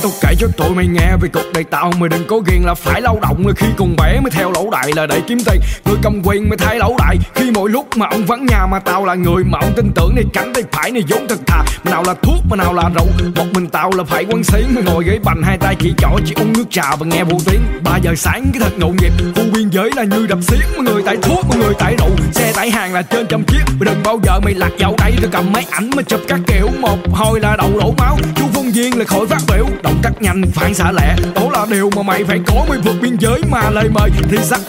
tao kể cho tụi mày nghe về cuộc đời tao. Mày đừng có ghiền là phải lao động, khi còn bé mới theo lỗ đại là để kiếm tiền. Người cầm quyền mới thay lỗ đại khi mỗi lúc mà ông vắng nhà. Mà tao là người mà ông tin tưởng này, cánh tay phải này vốn thật thà. Mà nào là thuốc mà nào là rượu, một mình tao là phải quán xuyến. Mới ngồi ghế bành hai tay chỉ trỏ, chỉ uống nước trà và nghe vô tiếng. 3 giờ sáng cái thật nhộn nhịp, khu biên giới là như đập xiếc. Mọi người tải thuốc, mọi người tải rượu, xe tải hàng là trên trăm chiếc. Mày đừng bao giờ mày lạc vào đây, tao cầm máy ảnh mà chụp các kiểu. Một hồi là đầu đổ máu, chú Phong Viên là khỏi phát biểu. Động tác nhanh, phản xạ lẹ, đó là điều mà mày phải có. Mới vượt biên giới mà lời mời thì sắc